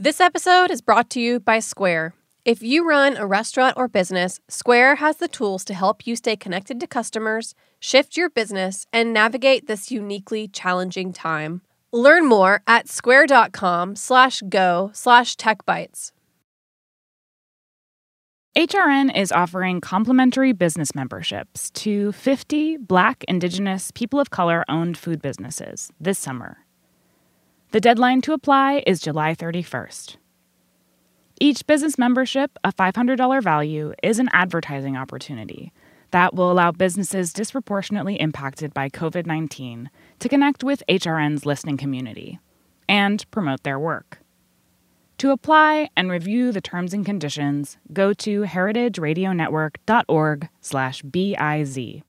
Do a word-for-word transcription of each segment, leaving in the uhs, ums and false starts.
This episode is brought to you by Square. If you run a restaurant or business, Square has the tools to help you stay connected to customers, shift your business, and navigate this uniquely challenging time. Learn more at square.com slash go slash techbytes. H R N is offering complimentary business memberships to fifty Black, Indigenous, people of color-owned food businesses this summer. The deadline to apply is July thirty-first. Each business membership, a five hundred dollars value, is an advertising opportunity that will allow businesses disproportionately impacted by covid nineteen to connect with H R N's listening community and promote their work. To apply and review the terms and conditions, go to heritageradionetwork.org slash B-I-Z.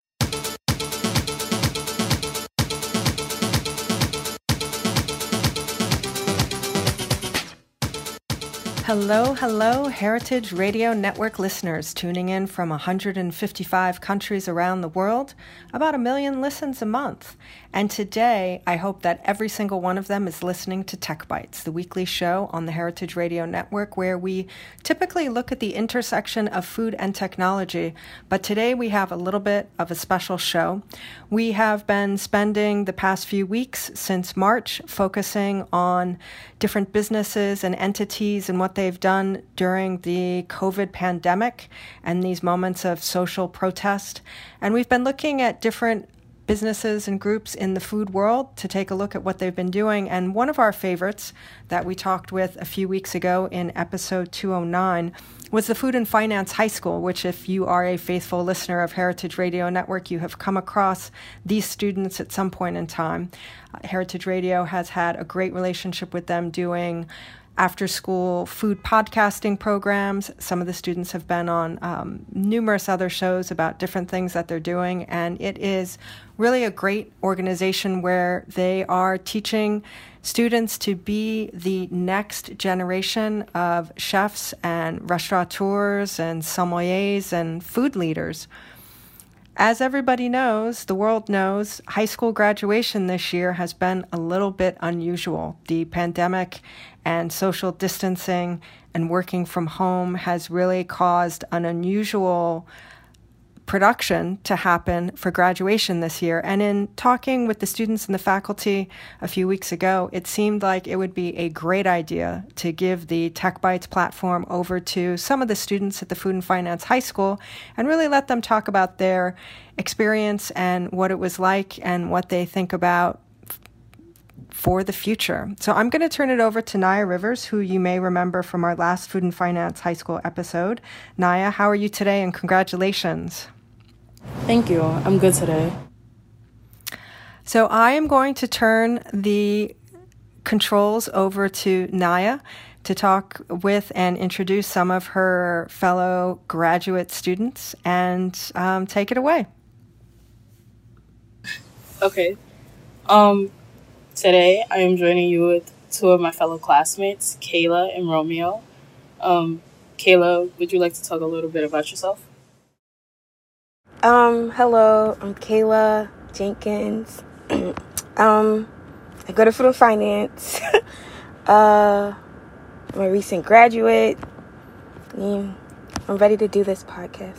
Hello, hello, Heritage Radio Network listeners tuning in from one hundred fifty-five countries around the world, about a million listens a month. And today, I hope that every single one of them is listening to Tech Bites, the weekly show on the Heritage Radio Network, where we typically look at the intersection of food and technology. But today, we have a little bit of a special show. We have been spending the past few weeks since March focusing on different businesses and entities and what they've done during the COVID pandemic and these moments of social protest. And we've been looking at different businesses and groups in the food world to take a look at what they've been doing. And one of our favorites that we talked with a few weeks ago in episode two oh nine was the Food and Finance High School, which if you are a faithful listener of Heritage Radio Network, you have come across these students at some point in time. Uh, Heritage Radio has had a great relationship with them doing after-school food podcasting programs. Some of the students have been on um, numerous other shows about different things that they're doing, and it is really a great organization where they are teaching students to be the next generation of chefs and restaurateurs and sommeliers and food leaders. As everybody knows, the world knows, high school graduation this year has been a little bit unusual. The pandemic and social distancing and working from home has really caused an unusual production to happen for graduation this year. And in talking with the students and the faculty a few weeks ago, it seemed like it would be a great idea to give the Tech Bites platform over to some of the students at the Food and Finance High School and really let them talk about their experience and what it was like and what they think about for the future. So I'm going to turn it over to Naya Rivers, who you may remember from our last Food and Finance High School episode. Naya, how are you today, and congratulations. Thank you. I'm good today. So I am going to turn the controls over to Naya to talk with and introduce some of her fellow graduate students, and um, take it away. Okay. Um, today I am joining you with two of my fellow classmates, Kayla and Romeo. Um, Kayla, would you like to talk a little bit about yourself? Um, hello, I'm Kayla Jenkins. um, I go to Food and Finance. uh, I'm a recent graduate. Yeah, I'm ready to do this podcast.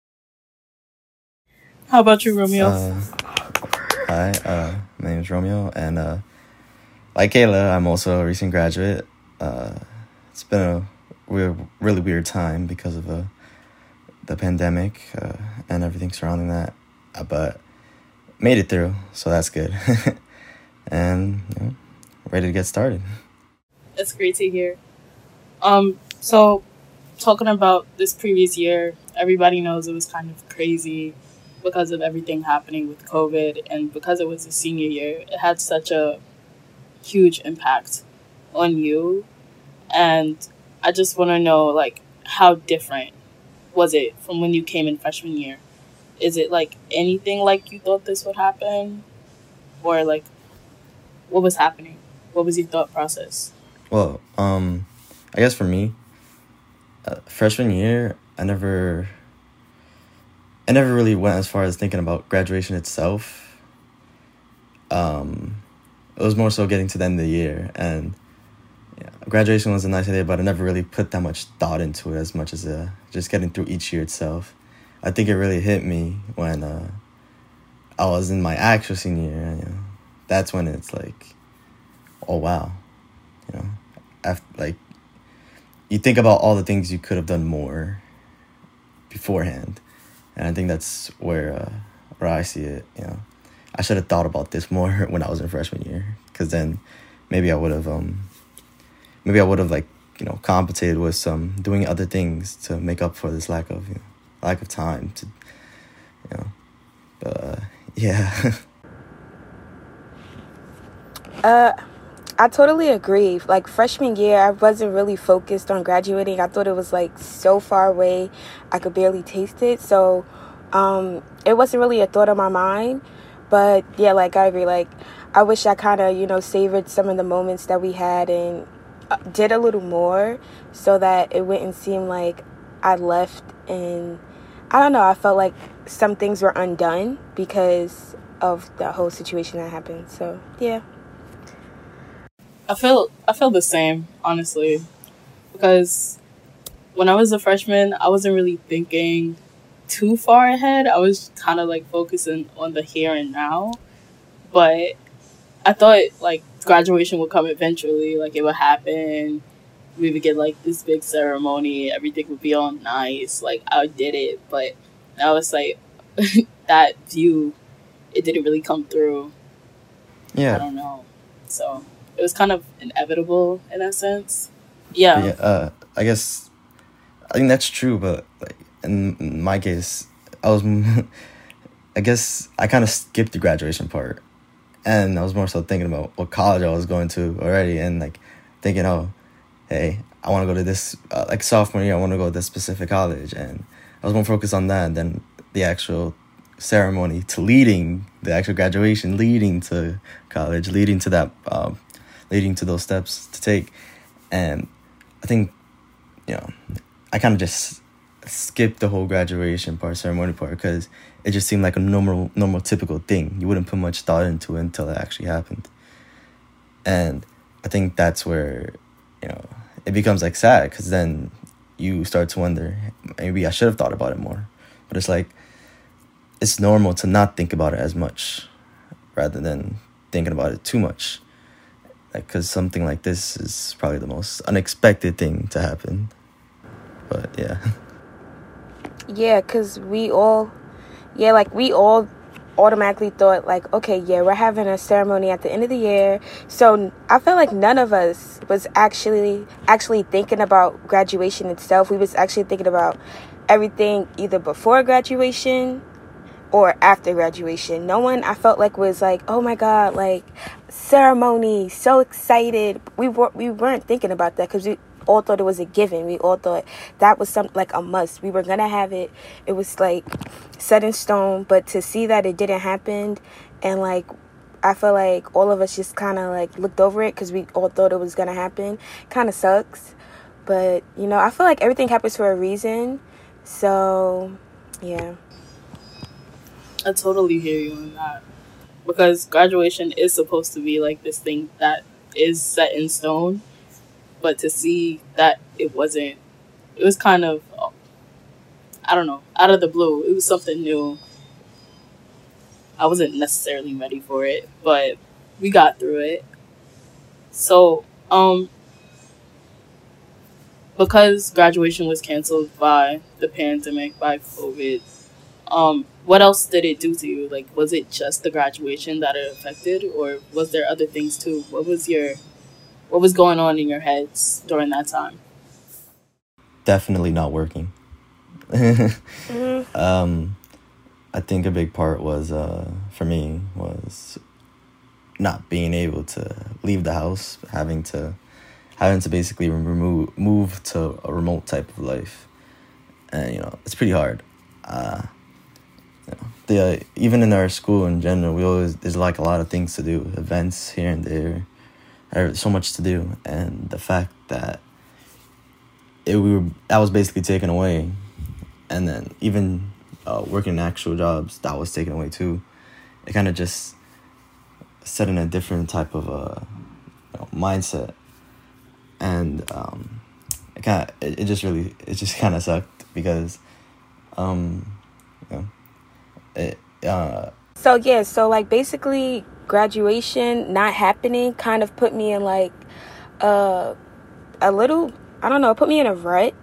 How about you, Romeo? Uh, hi, uh, my name is Romeo, and uh, like Kayla, I'm also a recent graduate. Uh, it's been a weird, really weird time because of a the pandemic uh, and everything surrounding that, uh, but made it through, so that's good. And you know, ready to get started. That's great to hear. Um, so talking about this previous year, everybody knows it was kind of crazy because of everything happening with COVID, and because it was a senior year, it had such a huge impact on you. And I just want to know, like, how different was it from when you came in freshman year? Is it like anything like you thought this would happen? Or like, what was happening? What was your thought process? Well, um, I guess for me, uh, freshman year, I never, I never really went as far as thinking about graduation itself. Um, it was more so getting to the end of the year, and yeah, graduation was a nice idea, but I never really put that much thought into it as much as uh, just getting through each year itself. I think it really hit me when uh, I was in my actual senior year. And, you know, that's when it's like, oh wow, you know, after, like you think about all the things you could have done more beforehand, and I think that's where uh, where I see it. You know, I should have thought about this more when I was in freshman year, because then maybe I would have um maybe I would have like you know compensated with some doing other things to make up for this lack of you know, lack of time to you know but uh, yeah. uh I totally agree. Like freshman year, I wasn't really focused on graduating. I thought it was like so far away, I could barely taste it. So um it wasn't really a thought on my mind. But yeah, like I agree, like I wish I kind of, you know, savored some of the moments that we had and uh, did a little more so that it wouldn't seem like I left and I don't know, I felt like some things were undone because of the whole situation that happened. So yeah. I feel I feel the same, honestly, because when I was a freshman, I wasn't really thinking too far ahead. I was kind of like focusing on the here and now, but I thought like graduation would come eventually, like it would happen. We would get like this big ceremony, everything would be all nice, like I did it, but I was like that view, it didn't really come through. Yeah. I don't know. So it was kind of inevitable in that sense. Yeah. Yeah. Uh, I guess I think that's true, but like in, in my case, I was, I guess I kind of skipped the graduation part, and I was more so thinking about what college I was going to already, and like thinking, oh, hey, I want to go to this, uh, like sophomore year, I want to go to this specific college, and I was more focused on that than the actual ceremony to leading the actual graduation, leading to college, leading to that, um, leading to those steps to take, and I think, you know, I kind of just skipped the whole graduation part, ceremony part, because it just seemed like a normal, normal, typical thing. You wouldn't put much thought into it until it actually happened. And I think that's where, you know, it becomes like sad, because then you start to wonder, maybe I should have thought about it more. But it's like, it's normal to not think about it as much rather than thinking about it too much. Like, because something like this is probably the most unexpected thing to happen. But yeah. Yeah, because we all, yeah, like we all automatically thought like, okay, yeah, we're having a ceremony at the end of the year. So I feel like none of us was actually actually thinking about graduation itself. We was actually thinking about everything either before graduation or after graduation. No one, I felt like, was like, oh my God, like ceremony, so excited. We, were, we weren't thinking about that because we all thought it was a given. We all thought that was something like a must. We were gonna have it. It was like set in stone. But to see that it didn't happen, and like I feel like all of us just kind of like looked over it because we all thought it was gonna happen. Kind of sucks, but you know, I feel like everything happens for a reason. So yeah, I totally hear you on that, because graduation is supposed to be like this thing that is set in stone. But to see that it wasn't, it was kind of, I don't know, out of the blue. It was something new. I wasn't necessarily ready for it, but we got through it. So, um, because graduation was canceled by the pandemic, by COVID, um, what else did it do to you? Like, was it just the graduation that it affected, or was there other things too? What was your... What was going on in your heads during that time? Definitely not working. mm-hmm. um, I think a big part was, uh, for me, was not being able to leave the house, having to, having to basically remove, move to a remote type of life, and you know it's pretty hard. Uh, you know, the uh, even in our school in general, we always there's like a lot of things to do, events here and there. There's so much to do, and the fact that it we were that was basically taken away, and then even uh, working actual jobs that was taken away too. It kind of just set in a different type of uh, you know, mindset, and um, it kind of it, it just really it just kind of sucked because, um, you know, it uh. So yeah, so like basically graduation not happening kind of put me in like uh a little, I don't know, it put me in a rut.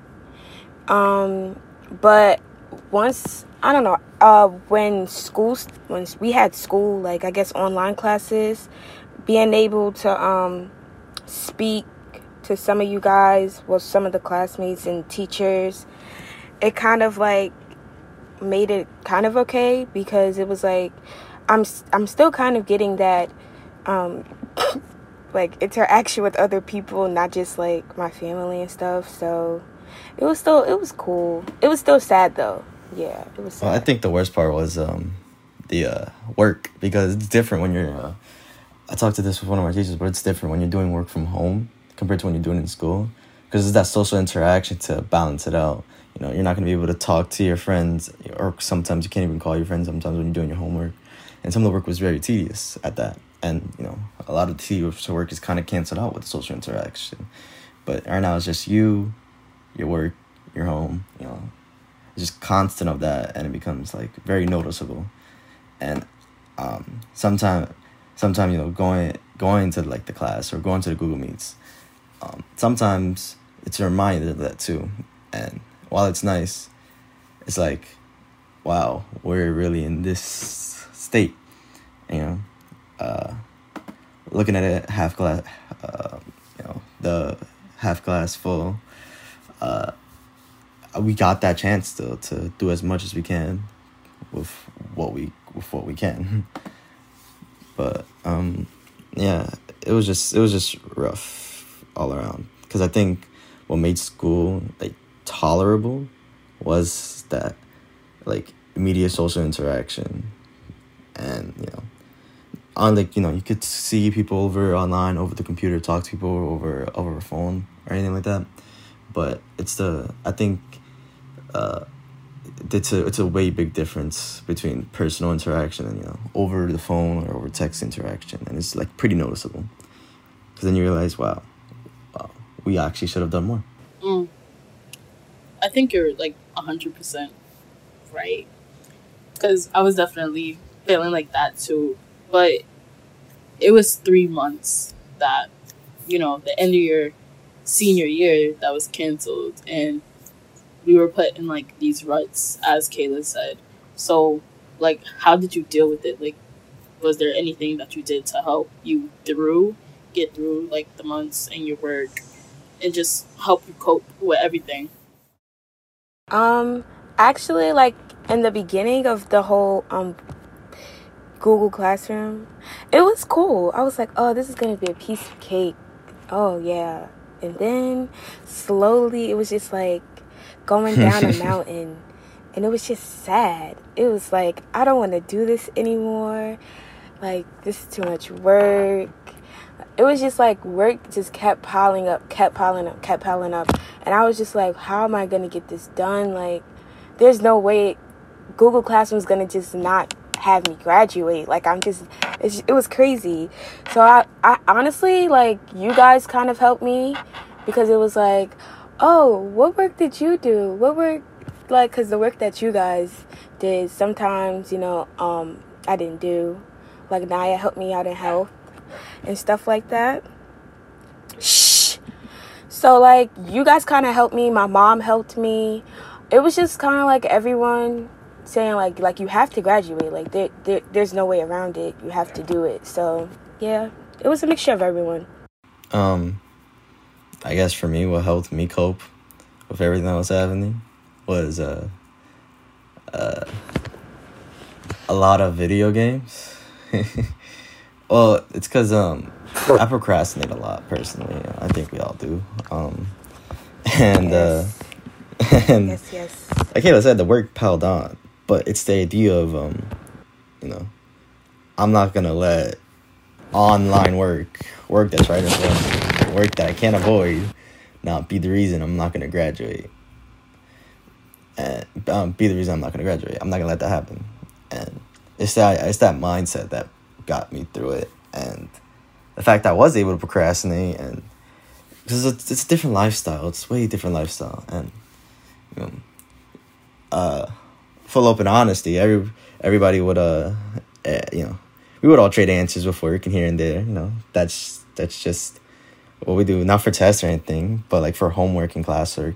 Um, but once, I don't know, uh, when school, when we had school, like I guess online classes, being able to um speak to some of you guys, well, some of the classmates and teachers, it kind of like made it kind of okay, because it was like I'm I'm still kind of getting that um like interaction with other people, not just like my family and stuff. So it was still it was cool. It was still sad though. Yeah, it was sad. Well, I think the worst part was um the uh, work, because it's different when you're uh, I talked to this with one of my teachers, but it's different when you're doing work from home compared to when you're doing it in school, because it's that social interaction to balance it out. You know, you're not going to be able to talk to your friends, or sometimes you can't even call your friends sometimes when you're doing your homework. And some of the work was very tedious at that. And, you know, a lot of the tedious work is kind of canceled out with social interaction. But right now it's just you, your work, your home, you know. It's just constant of that, and it becomes, like, very noticeable. And um, sometimes, sometime, you know, going going to, like, the class or going to the Google Meets, um, sometimes it's a reminder of that, too. And while it's nice, it's like, wow, we're really in this state, you know. Uh, looking at it half glass, uh, you know, the half glass full. Uh, we got that chance still to do as much as we can with what we with what we can. But um, yeah, it was just it was just rough all around, because I think what made school like tolerable was that like immediate social interaction, and you know, on like you know you could see people over online, over the computer, talk to people over over a phone or anything like that. But it's the I think uh, it's a it's a way big difference between personal interaction and you know over the phone or over text interaction, and it's like pretty noticeable, because then you realize, wow, wow, we actually should have done more. Mm. I think you're like a hundred percent right, because I was definitely feeling like that too. But it was three months that, you know, the end of your senior year that was canceled, and we were put in like these ruts, as Kayla said. So, like, how did you deal with it? Like, was there anything that you did to help you through, get through like the months in your work, and just help you cope with everything? Um, actually, like in the beginning of the whole um Google Classroom, it was cool. I was like, oh, this is gonna be a piece of cake. Oh yeah. And then slowly it was just like going down a mountain, and it was just sad. It was like, I don't want to do this anymore. Like, this is too much work. It was just like work just kept piling up, kept piling up, kept piling up. And I was just like, how am I going to get this done? Like, there's no way Google Classroom's going to just not have me graduate. Like, I'm just, it's, it was crazy. So I, I honestly, like, you guys kind of helped me, because it was like, oh, what work did you do? What work, like, because the work that you guys did, sometimes, you know, um, I didn't do. Like, Naya helped me out in health and stuff like that. Shh. So, like, you guys kind of helped me. My mom helped me. It was just kind of like everyone saying, like, like you have to graduate. Like, there, there, there's no way around it. You have to do it. So, yeah, it was a mixture of everyone. Um, I guess for me, what helped me cope with everything that was happening was uh, uh, a lot of video games. Well, it's because um, I procrastinate a lot, personally. I think we all do. Um, and, Yes. uh, and Yes, yes. like Kayla said, the work piled on. But it's the idea of, um, you know, I'm not going to let online work, work that's right in front of me, work that I can't avoid, not be the reason I'm not going to graduate. And um, be the reason I'm not going to graduate. I'm not going to let that happen. And it's that, it's that mindset that got me through it. And the fact that I was able to procrastinate and because it's, it's a different lifestyle. It's way different lifestyle, and you know, uh, full open honesty. Every everybody would uh, uh, you know, we would all trade answers before work and here and there. You know, that's that's just what we do. Not for tests or anything, but like for homework and classwork.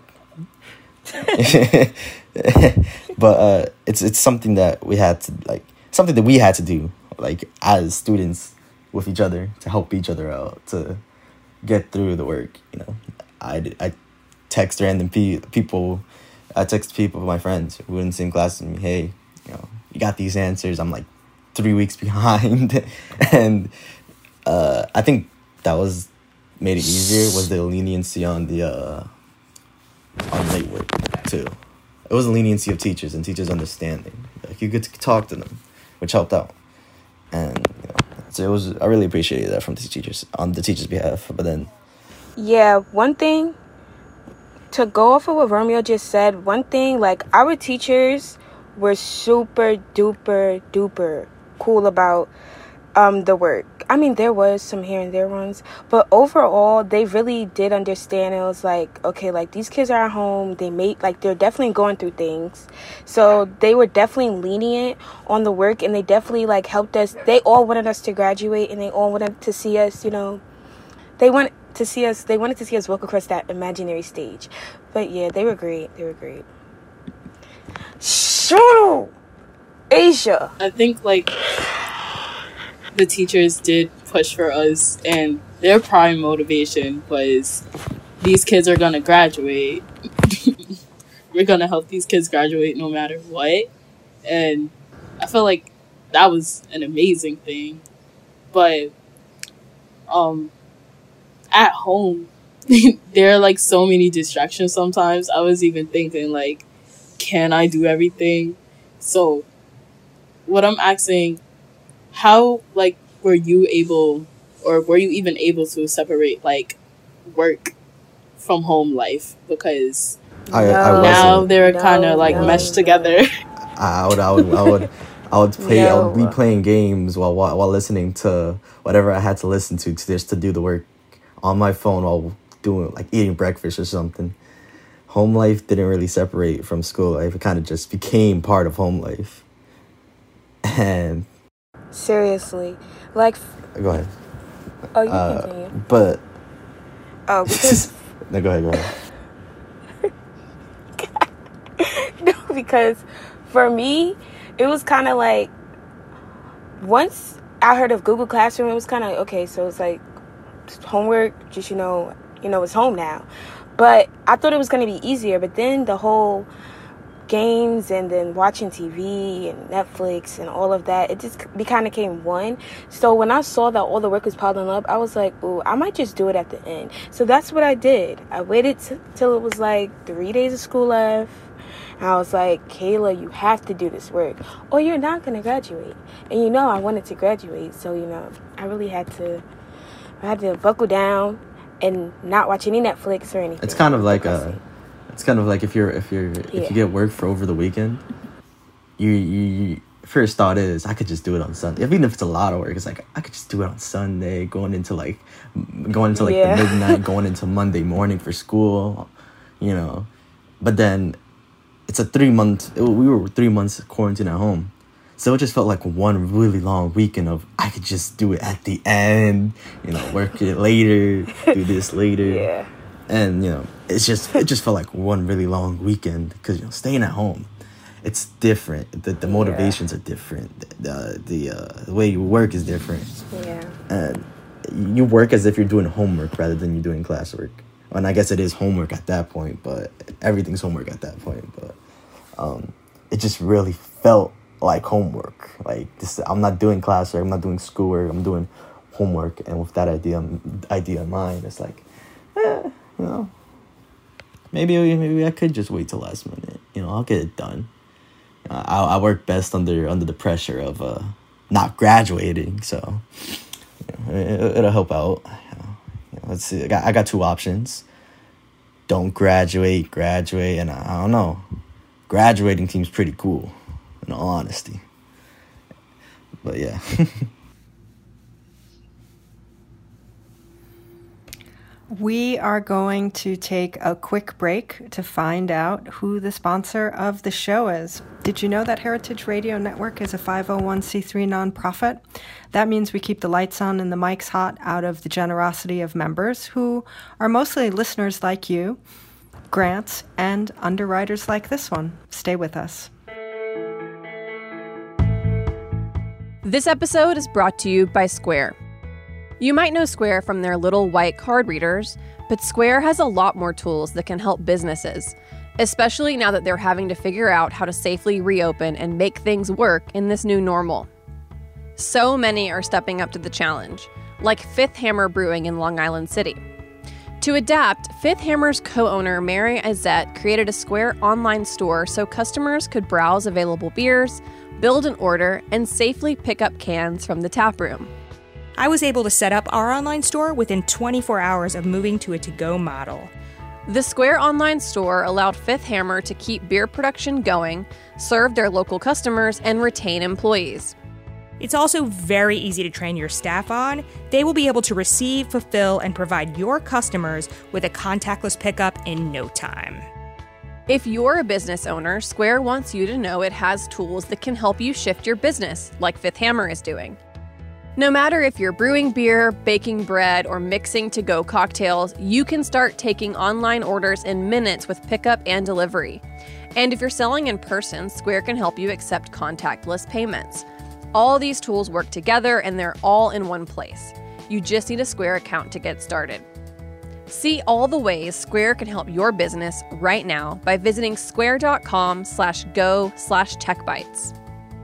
But uh, it's it's something that we had to like something that we had to do like as students with each other to help each other out to get through the work. You know, I I text random pe- people, I text people, my friends who in the same class with me. Hey, you know, you got these answers. I'm like three weeks behind, and uh, I think that was made it easier was the leniency on the uh, on late work too. It was a leniency of teachers and teachers' understanding. Like you get to talk to them, which helped out. And you know, so it was. I really appreciated that from the teachers on the teachers' behalf. But then, yeah, one thing to go off of what Romeo just said. One thing, like our teachers were super duper duper cool about um the work. I mean, there was some here and there ones, but overall, they really did understand. It was like, okay, like these kids are at home. They made like they're definitely going through things, so they were definitely lenient on the work, and they definitely like helped us. They all wanted us to graduate, and they all wanted to see us. You know, they want to see us. They wanted to see us walk across that imaginary stage. But yeah, they were great. They were great. So, Asia, I think like the teachers did push for us, and their prime motivation was these kids are gonna graduate. We're gonna help these kids graduate no matter what. And I feel like that was an amazing thing. But um at home there are like so many distractions sometimes. I was even thinking like, can I do everything? So what I'm asking, how like were you able or were you even able to separate like work from home life? Because I, No. I now wasn't. they're No, kind of like no, meshed no. together. I would, I would, I would, I would play. I would be No. playing games while, while while listening to whatever I had to listen to to just to do the work on my phone while doing like eating breakfast or something. Home life didn't really separate from school life. It kind of just became part of home life. And seriously, like, go ahead. oh, you can Uh, continue. but Oh, because no, go ahead. Go ahead. no, because for me, it was kind of like once I heard of Google Classroom, it was kind of like, okay, so it's like homework, just you know, you know, it's home now. But I thought it was going to be easier. But then the whole games and then watching T V and Netflix and all of that, it just be kind of came one. So when I saw that all the work was piling up, I was like, ooh, I might just do it at the end. So that's what I did. I waited t- till it was like three days of school left. And I was like, Kayla, you have to do this work or you're not going to graduate. And you know, I wanted to graduate. So, you know, I really had to, I had to buckle down and not watch any Netflix or anything. It's kind of like Because- a, it's kind of like if you're if you're if Yeah. you get work for over the weekend, you you, you first thought is I could just do it on Sunday. Even if it's a lot of work, it's like I could just do it on Sunday, going into like m- going into like Yeah. the midnight, going into Monday morning for school, you know. But then it's a three month. It, we were three months quarantined at home, so it just felt like one really long weekend of I could just do it at the end, you know, work it later, do this later. Yeah. And you know, it's just it just felt like one really long weekend because you know, staying at home, it's different. The the motivations are different. The the uh, the way you work is different, Yeah. and you work as if you're doing homework rather than you're doing classwork. And I guess it is homework at that point, but everything's homework at that point. But um, it just really felt like homework. Like this, I'm not doing classwork. I'm not doing schoolwork. I'm doing homework. And with that idea idea in mind, it's like, eh. You know, maybe maybe I could just wait till last minute. You know, I'll get it done. Uh, I I work best under under the pressure of uh not graduating, so you know, it, it'll help out. You know, you know, let's see. I got I got two options. Don't graduate, graduate, and I, I don't know. Graduating seems pretty cool, in all honesty. But yeah. We are going to take a quick break to find out who the sponsor of the show is. Did you know that Heritage Radio Network is a five oh one c three nonprofit? That means we keep the lights on and the mics hot out of the generosity of members who are mostly listeners like you, grants, and underwriters like this one. Stay with us. This episode is brought to you by Square. You might know Square from their little white card readers, but Square has a lot more tools that can help businesses, especially now that they're having to figure out how to safely reopen and make things work in this new normal. So many are stepping up to the challenge, like Fifth Hammer Brewing in Long Island City. To adapt, Fifth Hammer's co-owner Mary Azette created a Square online store so customers could browse available beers, build an order, and safely pick up cans from the tap room. I was able to set up our online store within twenty-four hours of moving to a to-go model. The Square online store allowed Fifth Hammer to keep beer production going, serve their local customers, and retain employees. It's also very easy to train your staff on. They will be able to receive, fulfill, and provide your customers with a contactless pickup in no time. If you're a business owner, Square wants you to know it has tools that can help you shift your business, like Fifth Hammer is doing. No matter if you're brewing beer, baking bread, or mixing to-go cocktails, you can start taking online orders in minutes with pickup and delivery. And if you're selling in person, Square can help you accept contactless payments. All these tools work together and they're all in one place. You just need a Square account to get started. See all the ways Square can help your business right now by visiting square.com slash go slash techbytes.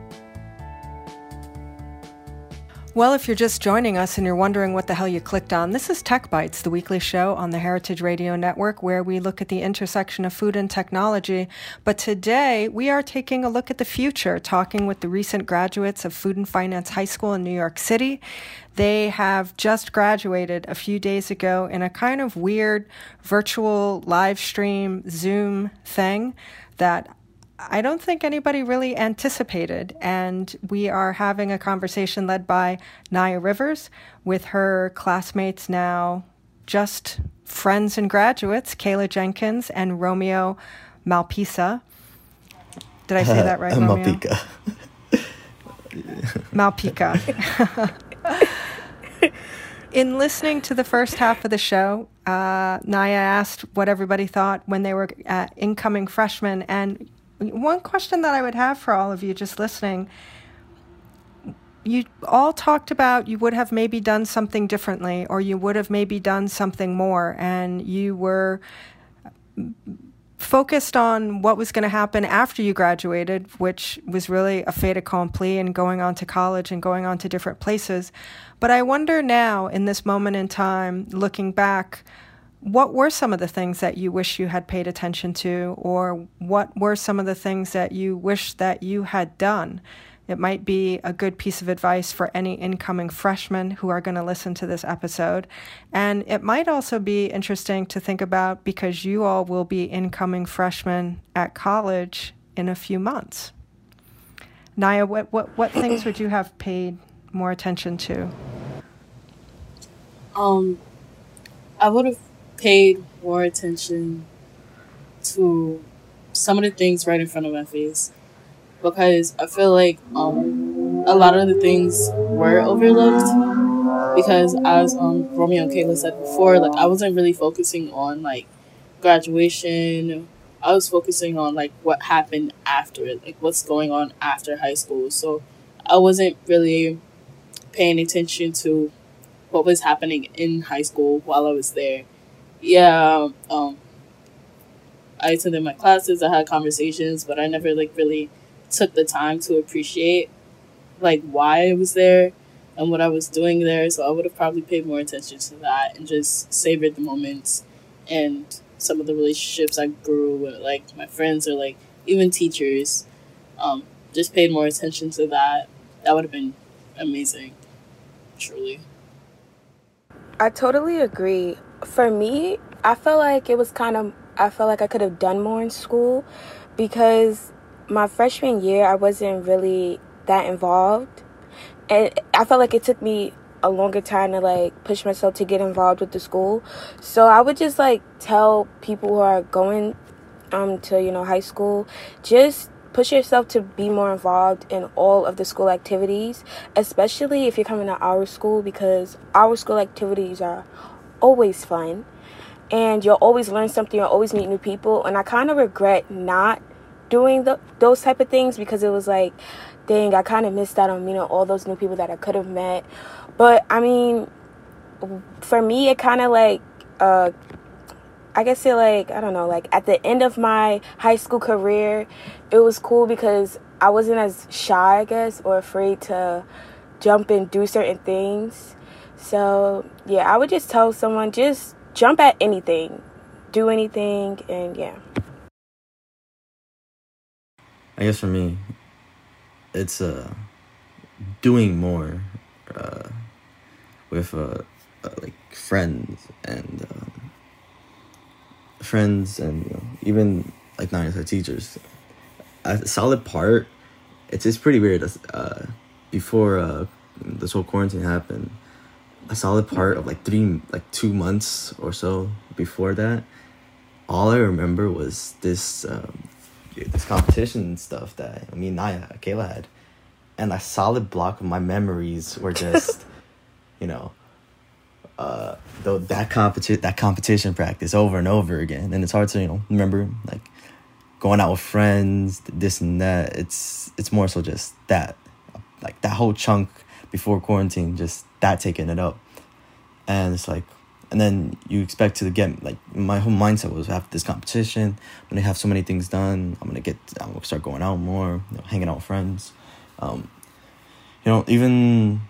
Well, if you're just joining us and you're wondering what the hell you clicked on, this is Tech Bites, the weekly show on the Heritage Radio Network where we look at the intersection of food and technology. But today, we are taking a look at the future, talking with the recent graduates of Food and Finance High School in New York City. They have just graduated a few days ago in a kind of weird virtual live stream Zoom thing that I don't think anybody really anticipated, and we are having a conversation led by Naya Rivers with her classmates now, just friends and graduates, Kayla Jenkins and Romeo Malpica. Did I say that right, uh, Romeo? Malpica. Malpica. In listening to the first half of the show, uh, Naya asked what everybody thought when they were uh, incoming freshmen, and one question that I would have for all of you just listening, you all talked about you would have maybe done something differently, or you would have maybe done something more, and you were focused on what was going to happen after you graduated, which was really a fait accompli and going on to college and going on to different places. But I wonder now, in this moment in time, looking back, what were some of the things that you wish you had paid attention to, or what were some of the things that you wish that you had done? It might be a good piece of advice for any incoming freshmen who are going to listen to this episode. And it might also be interesting to think about because you all will be incoming freshmen at college in a few months. Naya, what, what, what things would you have paid more attention to? Um, I would have paid more attention to some of the things right in front of my face, because I feel like um a lot of the things were overlooked because, as um Romeo and Kayla said before, like I wasn't really focusing on like graduation. I was focusing on like what happened after it, like what's going on after high school. So I wasn't really paying attention to what was happening in high school while I was there. Yeah, um, I attended my classes, I had conversations, but I never, like, really took the time to appreciate, like, why I was there and what I was doing there. So I would have probably paid more attention to that and just savored the moments and some of the relationships I grew with, like, my friends or, like, even teachers. Um, just paid more attention to that. That would have been amazing, truly. I totally agree. For me, I felt like it was kind of, I felt like I could have done more in school because my freshman year, I wasn't really that involved. And I felt like it took me a longer time to like push myself to get involved with the school. So I would just like tell people who are going um to, you know, high school, just push yourself to be more involved in all of the school activities, especially if you're coming to our school, because our school activities are always fun and you'll always learn something, you'll always meet new people. And I kind of regret not doing the, those type of things, because it was like, dang, I kind of missed out on meeting all those new people that I could have met. But I mean, for me, it kind of like uh I guess it like, I don't know, like at the end of my high school career, it was cool because I wasn't as shy, I guess, or afraid to jump and do certain things. So, yeah, I would just tell someone, just jump at anything, do anything, and yeah. I guess for me, it's uh, doing more uh, with uh, uh, like friends and um, friends and you know, even like not our teachers. A solid part. It's it's pretty weird. Uh, before uh, this whole quarantine happened, a solid part of like three, like two months or so before that, all I remember was this um, this competition stuff that me and Naya, Kayla had, and a solid block of my memories were just, you know, uh, though that competition that competition practice over and over again, and it's hard to you know remember like going out with friends, this and that. It's it's more so just that, like that whole chunk before quarantine, just that taking it up, and it's like. And then you expect to get, like, my whole mindset was after this competition, I'm going to have so many things done. I'm going to get, I'm going to start going out more, you know, hanging out with friends. Um, you know, even,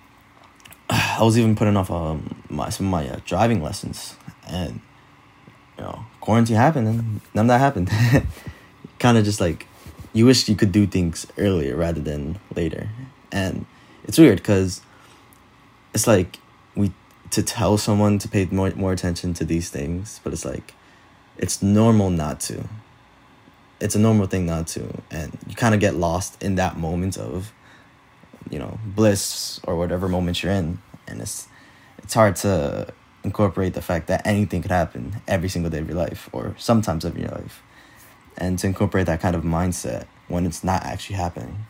I was even putting off um, my, some of my uh, driving lessons. And, you know, quarantine happened and none of that happened. Kind of just like, you wish you could do things earlier rather than later. And it's weird because it's like, we, to tell someone to pay more more attention to these things, but it's like, it's normal not to. It's a normal thing not to, and you kind of get lost in that moment of, you know, bliss or whatever moment you're in, and it's it's hard to incorporate the fact that anything could happen every single day of your life, or sometimes of your life, and to incorporate that kind of mindset when it's not actually happening.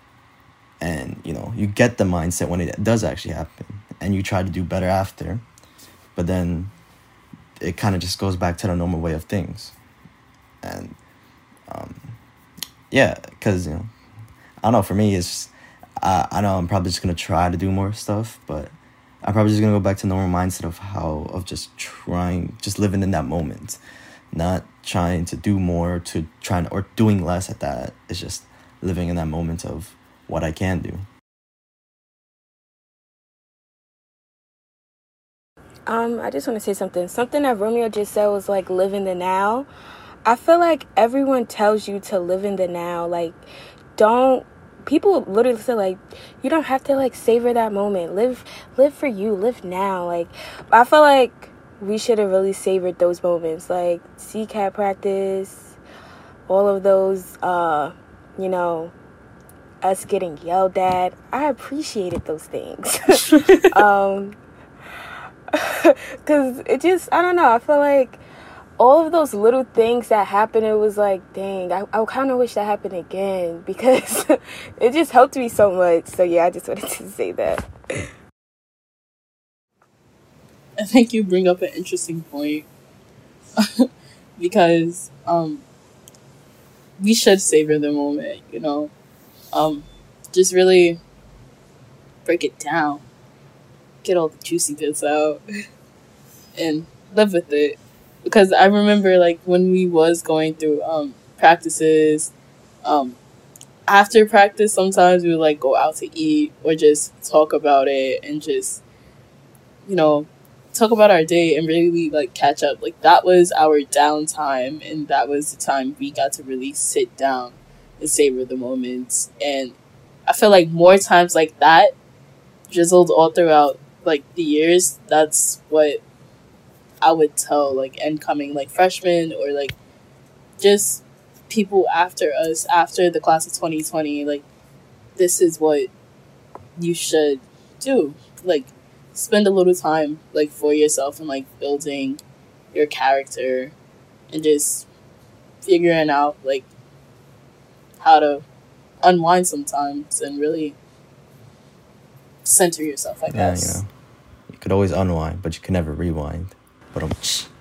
And, you know, you get the mindset when it does actually happen, and you try to do better after, but then it kind of just goes back to the normal way of things. And, um, yeah, because, you know, I don't know, for me, it's just, I, I know I'm probably just going to try to do more stuff, but I'm probably just going to go back to the normal mindset of how, of just trying, just living in that moment, not trying to do more to trying, or doing less at that. It's just living in that moment of what I can do. Um, I just want to say something. Something that Romeo just said was like, live in the now. I feel like everyone tells you to live in the now. Like, don't, people literally say like, you don't have to like savor that moment. Live, live for you. Live now. Like, I feel like we should have really savored those moments. Like, C C A T practice, all of those, uh, you know, us getting yelled at. I appreciated those things. um, because it just, I don't know, I feel like all of those little things that happened, it was like, dang, I, I kind of wish that happened again, because it just helped me so much. So yeah, I just wanted to say that. I think you bring up an interesting point. Because um, we should savor the moment, you know. Um, just really break it down, get all the juicy bits out, and live with it. Because I remember, like, when we was going through um practices, um, after practice, sometimes we would like go out to eat or just talk about it and just, you know, talk about our day and really like catch up. Like, that was our downtime, and that was the time we got to really sit down and savor the moments. And I feel like more times like that, drizzled all throughout like the years, that's what I would tell like incoming like freshmen, or like just people after us, after the class of twenty twenty. Like, this is what you should do. Like, spend a little time, like, for yourself and, like, building your character and just figuring out, like, how to unwind sometimes and really center yourself, I guess. Yeah, you know. You could always unwind, but you can never rewind. But I'm...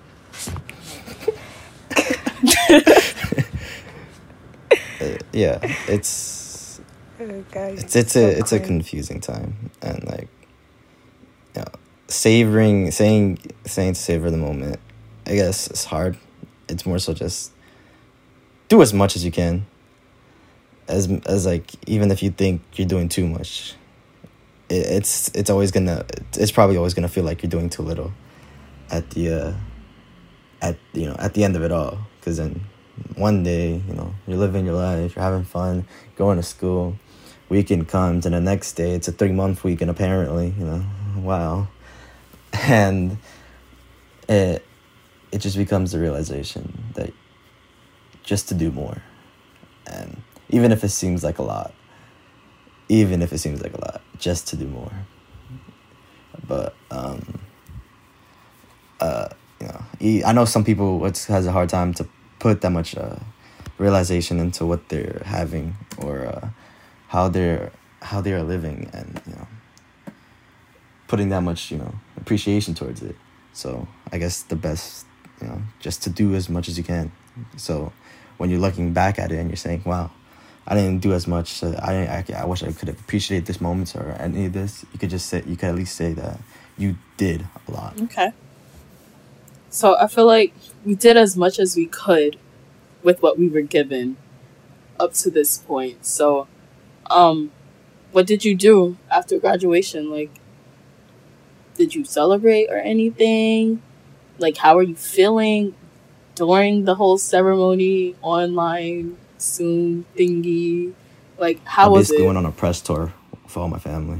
uh, yeah, it's... It's it's a it's a confusing time, and like, you know, savoring saying saying to savor the moment, I guess it's hard. It's more so just do as much as you can. As as like, even if you think you're doing too much, it, it's it's always gonna it's probably always gonna feel like you're doing too little at the uh, at you know at the end of it all. Because then one day, you know, you're living your life, you're having fun, going to school. Weekend comes, and the next day it's a three month weekend. Apparently, you know, wow, and it it just becomes the realization that just to do more, and even if it seems like a lot, even if it seems like a lot, just to do more. But um, uh, you know, I know some people has a hard time to put that much uh, realization into what they're having, or uh, how they're how they are living, and you know, putting that much, you know, appreciation towards it. So I guess the best, you know, just to do as much as you can. So when you're looking back at it and you're saying, wow, I didn't do as much, so I, I I wish I could have appreciated this moment or any of this, you could just say, you could at least say that you did a lot. Okay. So I feel like we did as much as we could with what we were given up to this point. So um what did you do after graduation? Like, did you celebrate or anything? Like, how are you feeling during the whole ceremony, online, Zoom thingy? Like, how I was it? basically went on a press tour for all my family.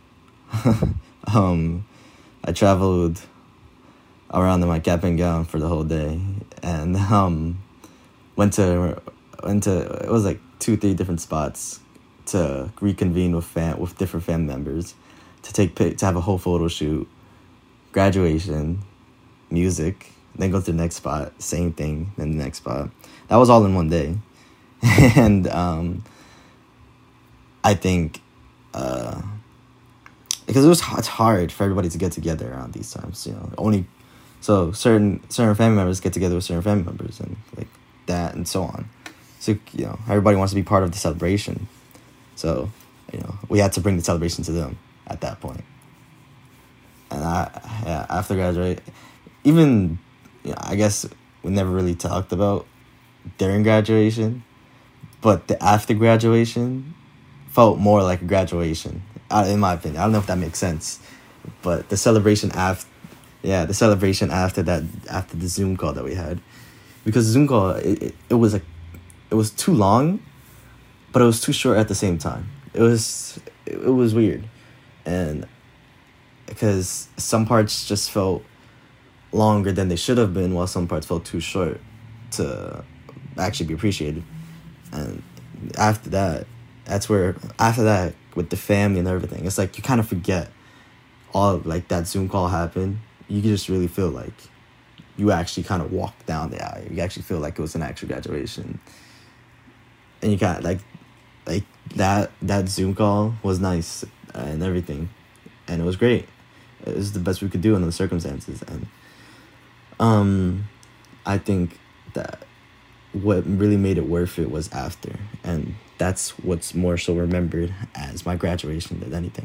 um, I traveled around in my cap and gown for the whole day, and um, went to went to it was like two, three different spots to reconvene with fam with different family members, to take pic- to have a whole photo shoot, graduation, music, then go to the next spot, same thing, then the next spot. That was all in one day. And um, I think uh, because it was it's hard for everybody to get together around these times, you know. Only so certain certain family members get together with certain family members, and like that, and so on. So, you know, everybody wants to be part of the celebration. So, you know, we had to bring the celebration to them at that point. And I, yeah, after graduate, even, you know, I guess we never really talked about during graduation, but the after graduation felt more like a graduation, in my opinion. I don't know if that makes sense, but the celebration after, yeah, the celebration after that, after the Zoom call that we had, because the Zoom call, it, it, it was a, it was too long, but it was too short at the same time. It was, it, it was weird, and because some parts just felt longer than they should have been, while some parts felt too short to actually be appreciated. And after that, that's where, after that, with the family and everything, it's like you kind of forget all of, like, that Zoom call happened. You just really feel like you actually kind of walked down the aisle. You actually feel like it was an actual graduation. And you got, like, like that, that Zoom call was nice and everything. And it was great. It was the best we could do under the circumstances. And um, I think that what really made it worth it was after. And that's what's more so remembered as my graduation than anything.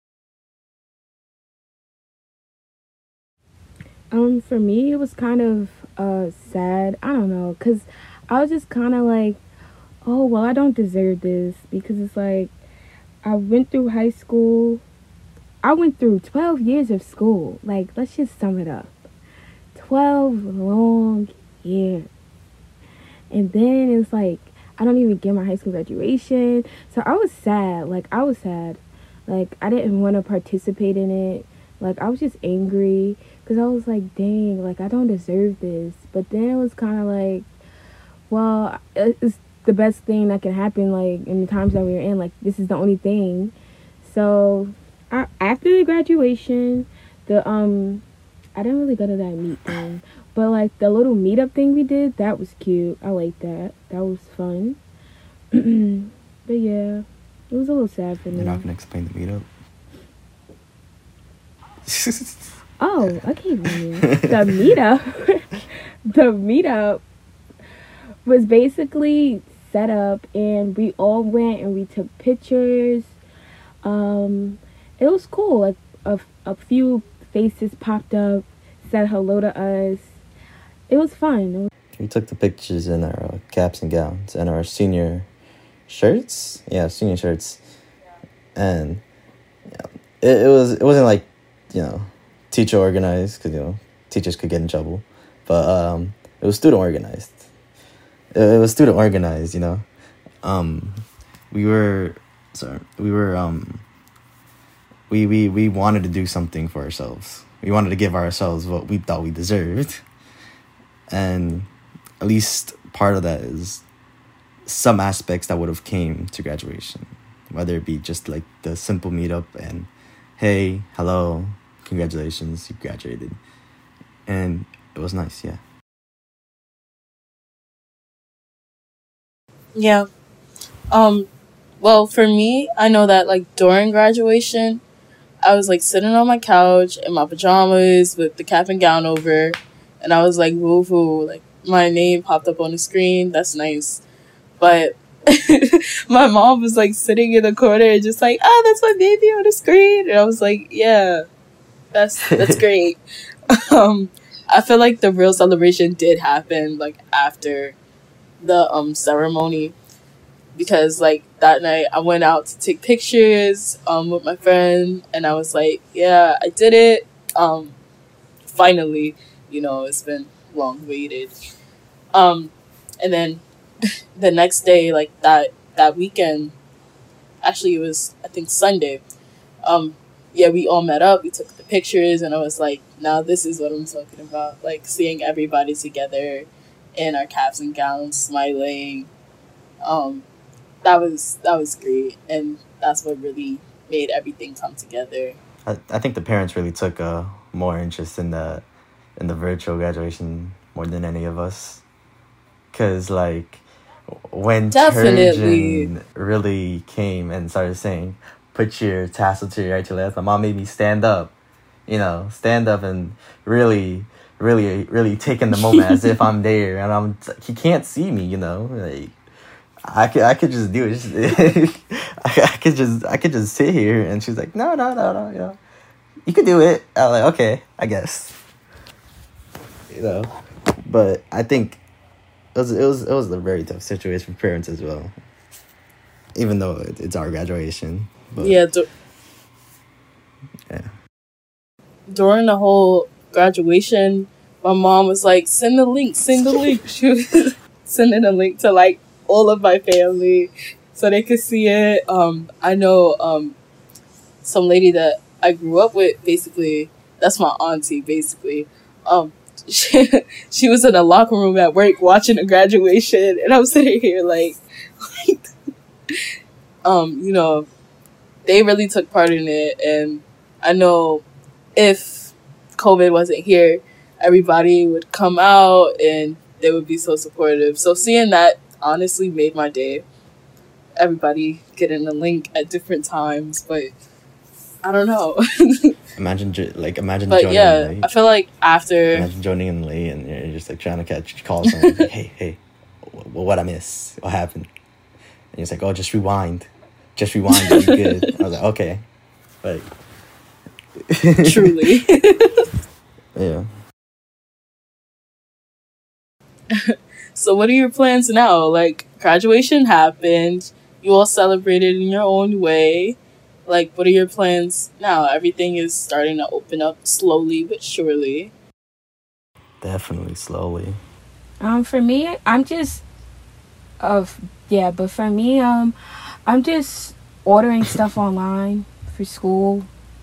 Um, for me, it was kind of uh sad. I don't know, because I was just kind of like, oh, well, I don't deserve this, because it's like, I went through high school. I went through twelve years of school. Like, let's just sum it up. twelve long years. And then it's like, I don't even get my high school graduation. So I was sad. Like, I was sad. Like, I didn't want to participate in it. Like, I was just angry, because I was like, dang, like, I don't deserve this. But then it was kind of like, well, it's the best thing that can happen, like, in the times that we were in. Like, this is the only thing. So I, after the graduation, the um, I didn't really go to that meet thing, but like the little meetup thing we did, that was cute. I like that. That was fun. But yeah, it was a little sad for me. You're not gonna explain the meetup? Oh, okay, Romeo. The meetup, the meetup was basically set up, and we all went and we took pictures. Um, it was cool. Like a, a few faces popped up, said hello to us. It was fun. We took the pictures in our uh, caps and gowns and our senior shirts. Yeah, senior shirts, and yeah, it, it was it wasn't like, you know, teacher organized, because, you know, teachers could get in trouble, but um, it was student organized. It, it was student organized, you know. Um, we were sorry, we were um, we we we wanted to do something for ourselves. We wanted to give ourselves what we thought we deserved, and at least part of that is some aspects that would have came to graduation, whether it be just like the simple meetup and, hey, hello, congratulations, you graduated. And it was nice, yeah. Yeah. Um, well, for me, I know that, like, during graduation, I was, like, sitting on my couch in my pajamas with the cap and gown over, and I was like, woo-hoo, like, my name popped up on the screen. That's nice. But my mom was, like, sitting in the corner just like, oh, that's my baby on the screen. And I was like, yeah, that's that's great. um, I feel like the real celebration did happen, like, after the um ceremony, because, like, that night I went out to take pictures um with my friend, and I was like, yeah, I did it. Um, finally, you know, it's been long waited. Um, and then the next day, like that that weekend, actually it was, I think, Sunday. Um, yeah, we all met up. We took the pictures, and I was like, now this is what I'm talking about. Like, seeing everybody together in our caps and gowns, smiling. Um, that was that was great, and that's what really made everything come together. I, I think the parents really took uh, more interest in the in the virtual graduation more than any of us, because, like, when Definitely. Turgeon really came and started saying, put your tassel to your right to left, my mom made me stand up, you know, stand up and really, really, really take in the moment as if I'm there, and I'm, he can't see me, you know, like, I could, I could just do it, just, I, I could just, I could just sit here, and she's like, no, no, no, no, you know, you could do it. I'm like, okay, I guess, you know, but I think It was, it was it was a very tough situation for parents as well, even though it, it's our graduation. But, yeah, du- yeah. During the whole graduation, my mom was like, send the link, send the link. She was sending a link to, like, all of my family so they could see it. Um, I know um, some lady that I grew up with, basically, that's my auntie, basically. Um, She, she was in a locker room at work watching the graduation, and I'm sitting here like, like, um, you know, they really took part in it. And I know if COVID wasn't here, everybody would come out and they would be so supportive. So seeing that honestly made my day. Everybody getting the link at different times, but I don't know. Imagine, like, imagine but joining yeah, late. I feel like after... Imagine joining in late and you're just, like, trying to catch, call someone, like, hey, hey, what what'd I miss? What happened? And he's like, oh, just rewind. Just rewind, you're good. I was like, okay. Like... Truly. Yeah. So what are your plans now? Like, graduation happened. You all celebrated in your own way. Like, what are your plans now? Everything is starting to open up slowly but surely. Definitely slowly. Um, for me, I'm just, of yeah, but for me, um, I'm just ordering stuff online for school.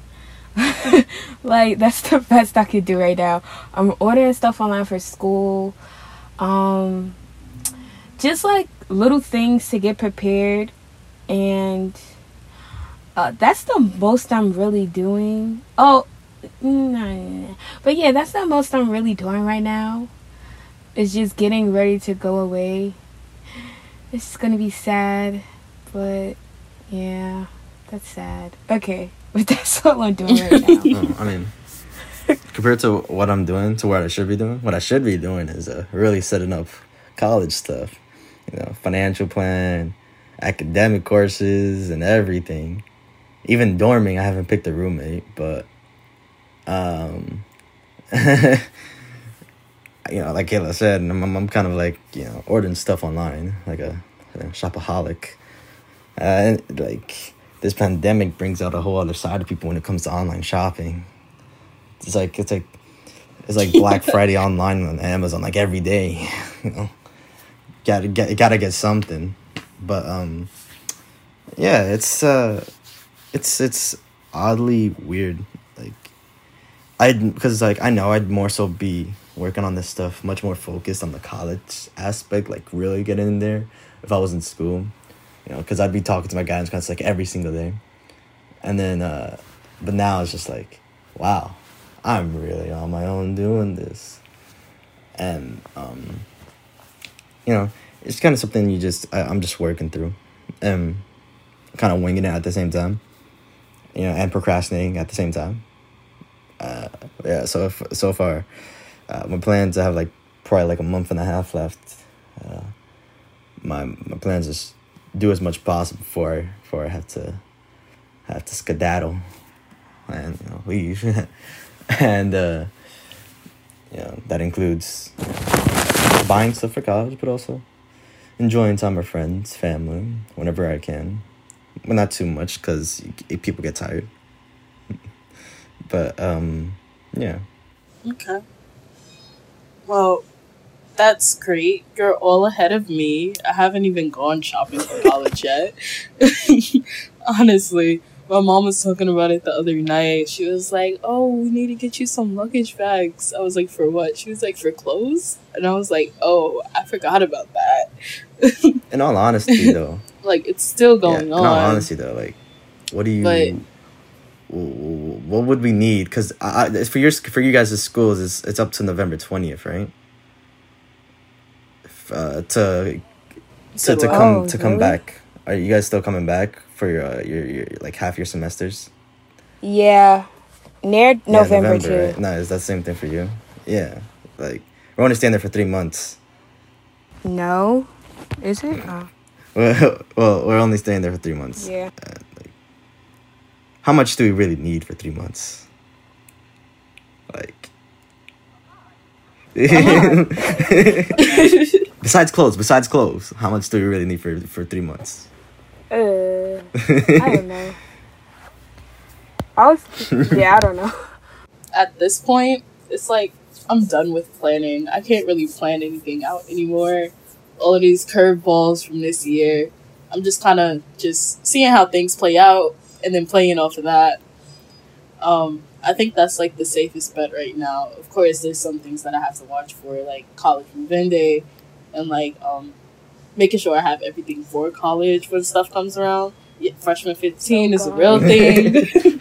Like, that's the best I could do right now. I'm ordering stuff online for school. Um, just like little things to get prepared, and Uh, that's the most I'm really doing. Oh, nah. But yeah, that's the most I'm really doing right now. It's just getting ready to go away. It's gonna be sad, but yeah, that's sad. Okay, but that's all I'm doing right now. No, I mean, compared to what I'm doing, to what I should be doing, what I should be doing is uh, really setting up college stuff. You know, financial plan, academic courses, and everything. Even dorming, I haven't picked a roommate, but, um, you know, like Kayla said, I'm, I'm, I'm kind of like, you know, ordering stuff online, like a, a shopaholic. Uh, and, like, this pandemic brings out a whole other side of people when it comes to online shopping. It's like, it's like, it's like Black Friday online on Amazon, like every day, you know, gotta get, gotta get something. But, um, yeah, it's, uh, It's it's oddly weird, like, I'd, because, like, I know I'd more so be working on this stuff, much more focused on the college aspect, like, really getting in there if I was in school, you know, because I'd be talking to my guidance counselor, like, every single day, and then, uh, but now it's just like, wow, I'm really on my own doing this, and, um, you know, it's kind of something you just, I, I'm just working through, and kind of winging it at the same time. You know, and procrastinating at the same time. Uh, yeah, so if, so far, uh, my plan to have like probably like a month and a half left. Uh, my my plan is just do as much possible before I, before I have to have to skedaddle and, you know, leave. And uh, you know, that includes buying stuff for college, but also enjoying time with friends, family, whenever I can. Well, not too much, because people get tired. But, um, yeah. Okay. Well, that's great. You're all ahead of me. I haven't even gone shopping for college yet. Honestly. My mom was talking about it the other night. She was like, oh, we need to get you some luggage bags. I was like, for what? She was like, for clothes? And I was like, oh, I forgot about that. In all honesty, though. Like, it's still going yeah, on. In all honesty, though, like, what do you... But, what would we need? Because for your for you guys' schools, it's, it's up to November twentieth, right? Uh, to to, to come oh, to come really? back. Are you guys still coming back for your, uh, your, your like, half your semesters? Yeah. Near Yeah, November, November, too. right? No, is that the same thing for you? Yeah. Like, we're only staying there for three months. No. Is it? Oh. Well, well, we're only staying there for three months. Yeah. Uh, like, how much do we really need for three months? Like, besides clothes, besides clothes, how much do we really need for for three months? Uh, I don't know. I was, yeah, I don't know. at this point, it's like, I'm done with planning. I can't really plan anything out anymore. All of these curveballs from this year, I'm just kind of just seeing how things play out and then playing off of that. Um, I think that's like the safest bet right now. Of course, there's some things that I have to watch for, like college move-in day and like um, making sure I have everything for college when stuff comes around. Yeah, freshman fifteen oh, is God. a real thing.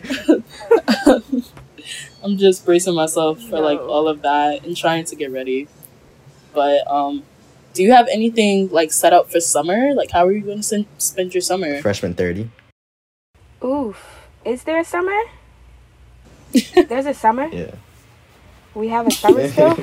I'm just bracing myself for like all of that and trying to get ready. But um, do you have anything like set up for summer? Like, how are you going to sen- spend your summer? Freshman thirty. Oof. Is there a summer? There's a summer? Yeah. We have a summer still?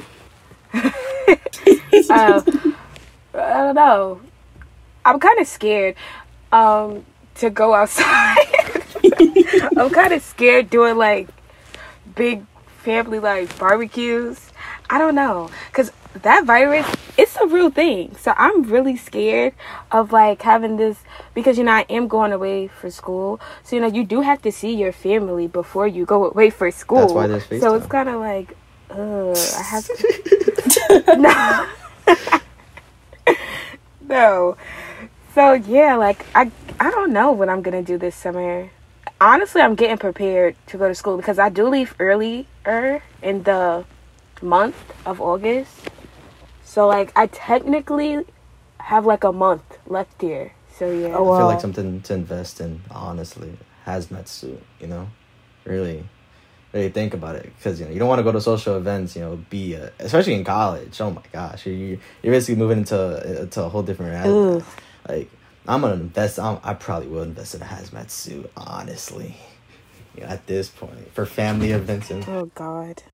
uh, I don't know. I'm kind of scared um, to go outside. I'm kind of scared doing like big family like barbecues. I don't know. Because that virus, it's a real thing. So I'm really scared of like having this, because, you know, I am going away for school. So, you know, you do have to see your family before you go away for school. That's why there's FaceTime. So it's kind of like, uh, I have to. No. No. So, yeah, like, I, I don't know what I'm going to do this summer. Honestly, I'm getting prepared to go to school because I do leave earlier in the month of August. So, like, I technically have, like, a month left here. So yeah. Oh, I feel wow. like something to invest in, honestly. Hazmat suit, you know? Really, really think about it. Because, you know, you don't want to go to social events, you know, be, a, especially in college. Oh, my gosh. You, you're basically moving into, into a whole different reality. Ugh. Like, I'm going to invest, I'm, I probably will invest in a hazmat suit, honestly. You know, at this point. For family events and, Oh God.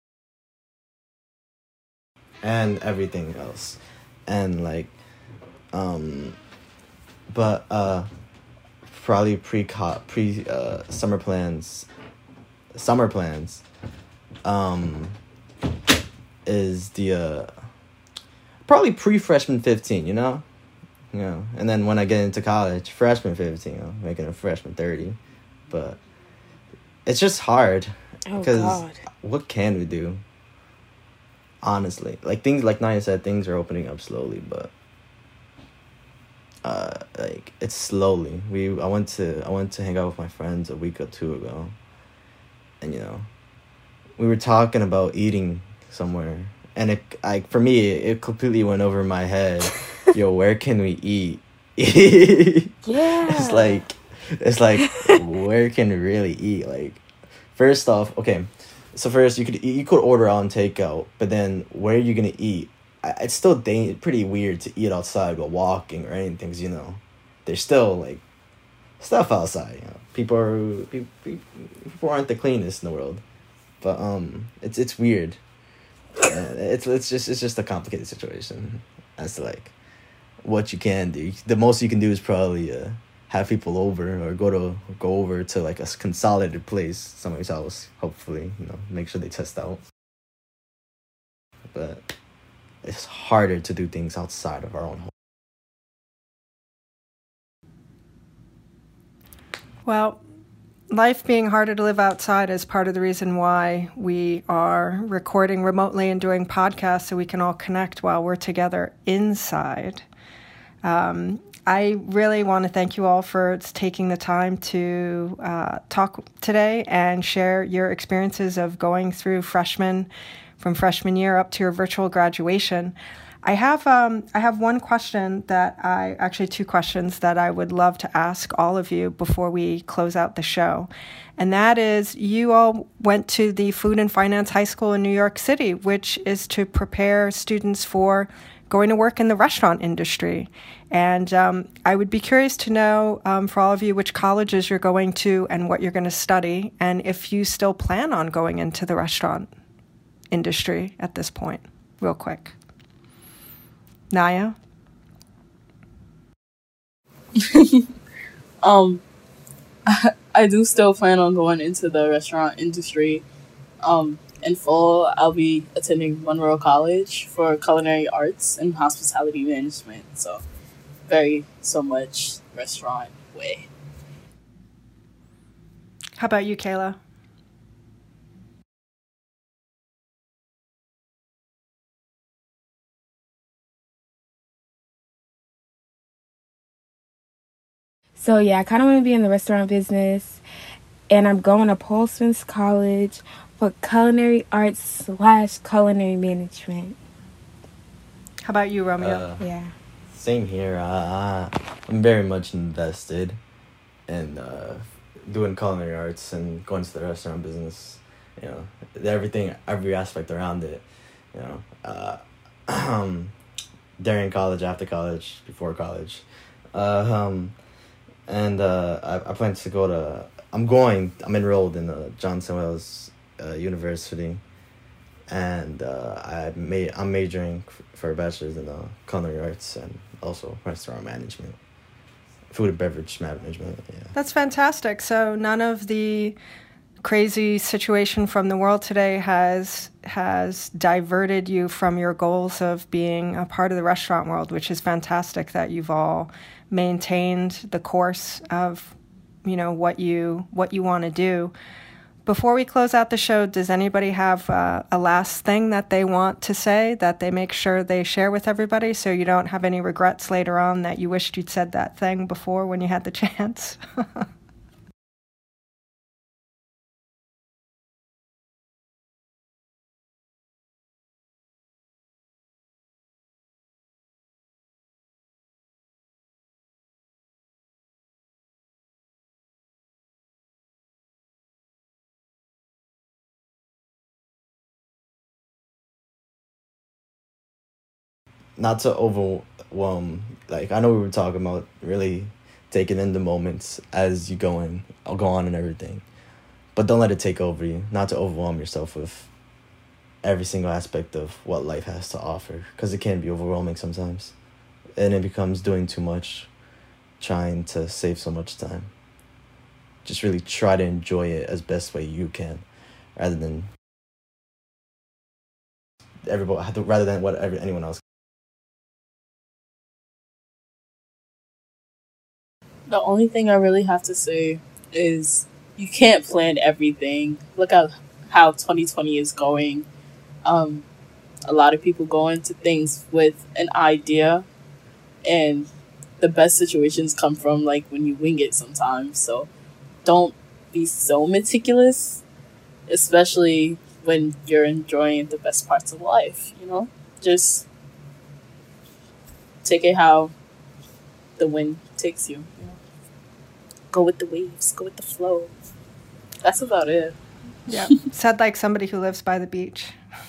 and everything else. And, like, um, but, uh, probably pre pre uh summer plans summer plans um is the uh probably pre freshman fifteen, you know you know and then when I get into college, freshman fifteen, you know, making a freshman thirty. But it's just hard Oh because God. what can we do, honestly? Like, things like Naya said, things are opening up slowly, but uh like, it's slowly. We I went to I went to hang out with my friends a week or two ago, and you know we were talking about eating somewhere, and it like for me it completely went over my head. Yo, where can we eat? Yeah. It's like it's like where can we really eat? Like, first off, okay, so first you could you could order out and take out, but then where are you gonna eat? I, it's still da- pretty weird to eat outside while walking or anything, 'cause, you know, there's still like stuff outside. You know, people are people, people aren't the cleanest in the world, but um, it's it's weird. Uh, it's it's just it's just a complicated situation as to like what you can do. The most you can do is probably uh, have people over or go to go over to like a consolidated place, somebody's house. Hopefully, you know, make sure they test out. But it's harder to do things outside of our own home. Well, life being harder to live outside is part of the reason why we are recording remotely and doing podcasts, so we can all connect while we're together inside. Um, I really want to thank you all for taking the time to uh, talk today and share your experiences of going through freshman, from freshman year up to your virtual graduation. I have um, I have one question that I, actually two questions that I would love to ask all of you before we close out the show. And that is, you all went to the Food and Finance High School in New York City, which is to prepare students for going to work in the restaurant industry. And um, I would be curious to know um, for all of you which colleges you're going to and what you're going to study, and if you still plan on going into the restaurant industry at this point, real quick. Naya? um, I, I do still plan on going into the restaurant industry. Um, in fall, I'll be attending Monroe College for culinary arts and hospitality management. So, very so much restaurant way. How about you, Kayla? So yeah, I kind of want to be in the restaurant business, and I'm going to Paul Smith College for culinary arts slash culinary management. How about you, Romeo? Uh, Yeah. Same here. Uh, I'm very much invested in uh, doing culinary arts and going to the restaurant business. You know, everything, every aspect around it. You know, uh, during college, after college, before college, uh, um, and uh, I, I plan to go to. I'm going. I'm enrolled in the Johnson Wales uh, University, and uh, I made. I'm majoring f- for a bachelor's in uh, culinary arts and also restaurant management, food and beverage management. Yeah. That's fantastic. So none of the crazy situation from the world today has has diverted you from your goals of being a part of the restaurant world, which is fantastic that you've all maintained the course of, you know, what you what you want to do. Before we close out the show, does anybody have uh, a last thing that they want to say that they make sure they share with everybody, so you don't have any regrets later on that you wished you'd said that thing before when you had the chance? not to overwhelm. Like, I know we were talking about really taking in the moments as you go in, I'll go on and everything. But don't let it take over you. Not to overwhelm yourself with every single aspect of what life has to offer, because it can be overwhelming sometimes. And it becomes doing too much, trying to save so much time. Just really try to enjoy it as best way you can, rather than everybody, rather than what every, anyone else. The only thing I really have to say is you can't plan everything. Look at how twenty twenty is going. Um, a lot of people go into things with an idea, and the best situations come from like when you wing it sometimes. So don't be so meticulous, especially when you're enjoying the best parts of life, you know? Just take it how the wind takes you. you know? Go with the waves, go with the flow. That's about it. Yeah, said like somebody who lives by the beach.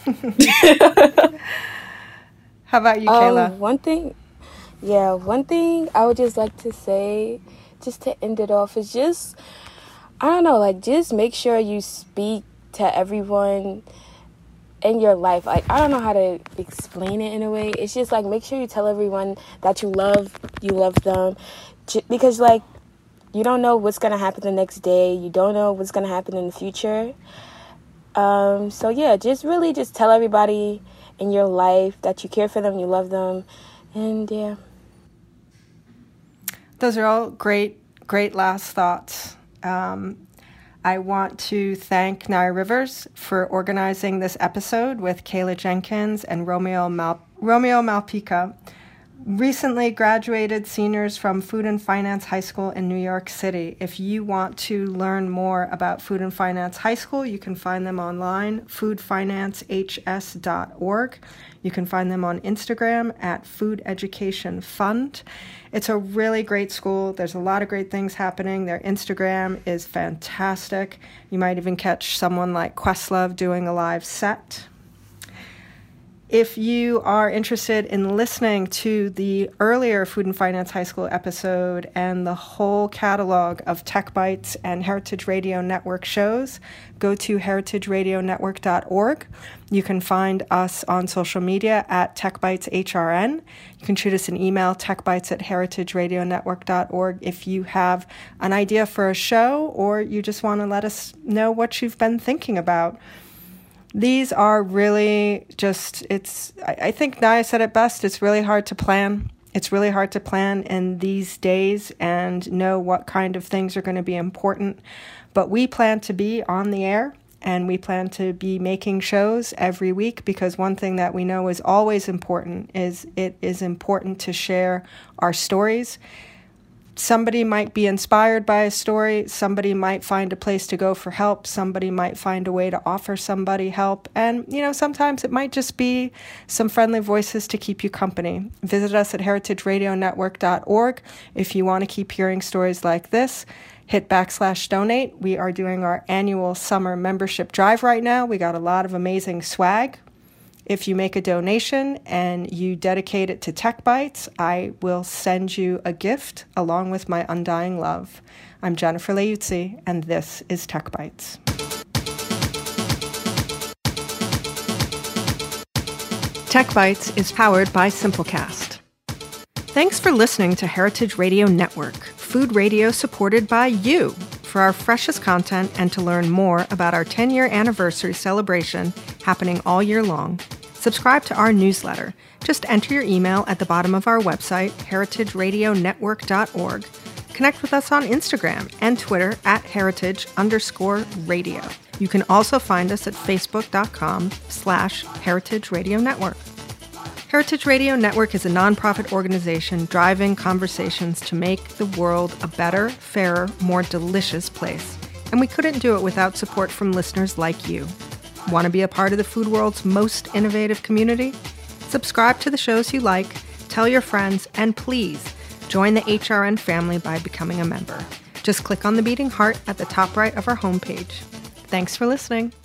How about you, Kayla? Um, one thing, yeah, one thing I would just like to say, just to end it off, is just, I don't know, like, just make sure you speak to everyone in your life. Like, I don't know how to explain it in a way. It's just, like, make sure you tell everyone that you love, you love them. Because, like, you don't know what's going to happen the next day. You don't know what's going to happen in the future. Um, so, yeah, just really just tell everybody in your life that you care for them, you love them, and, yeah. Those are all great, great last thoughts. Um, I want to thank Naya Rivers for organizing this episode with Kayla Jenkins and Romeo Mal- Romeo Malpica, recently graduated seniors from Food and Finance High School in New York City. If you want to learn more about Food and Finance High School, you can find them online, food finance h s dot org. You can find them on Instagram at Food Education Fund. It's a really great school. There's a lot of great things happening. Their Instagram is fantastic. You might even catch someone like Questlove doing a live set. If you are interested in listening to the earlier Food and Finance High School episode and the whole catalog of Tech Bites and Heritage Radio Network shows, go to heritage radio network dot org. You can find us on social media at TechBitesHRN. You can shoot us an email, techbites at heritage radio network dot org, if you have an idea for a show or you just want to let us know what you've been thinking about. These are really just, it's, I, I think Naya said it best, it's really hard to plan. It's really hard to plan in these days and know what kind of things are going to be important. But we plan to be on the air and we plan to be making shows every week, because one thing that we know is always important is it is important to share our stories. Somebody might be inspired by a story. Somebody might find a place to go for help. Somebody might find a way to offer somebody help. And, you know, sometimes it might just be some friendly voices to keep you company. Visit us at heritage radio network dot org. If you want to keep hearing stories like this, hit backslash donate. We are doing our annual summer membership drive right now. We got a lot of amazing swag. If you make a donation and you dedicate it to Tech Bites, I will send you a gift along with my undying love. I'm Jennifer Leuzzi, and this is Tech Bites. Tech Bites is powered by Simplecast. Thanks for listening to Heritage Radio Network, food radio supported by you. For our freshest content and to learn more about our ten-year anniversary celebration happening all year long, subscribe to our newsletter. Just enter your email at the bottom of our website, heritage radio network dot org. Connect with us on Instagram and Twitter at heritage underscore radio. You can also find us at facebook.com slash heritage radio network. Heritage Radio Network is a nonprofit organization driving conversations to make the world a better, fairer, more delicious place. And we couldn't do it without support from listeners like you. Want to be a part of the food world's most innovative community? Subscribe to the shows you like, tell your friends, and please join the H R N family by becoming a member. Just click on the beating heart at the top right of our homepage. Thanks for listening.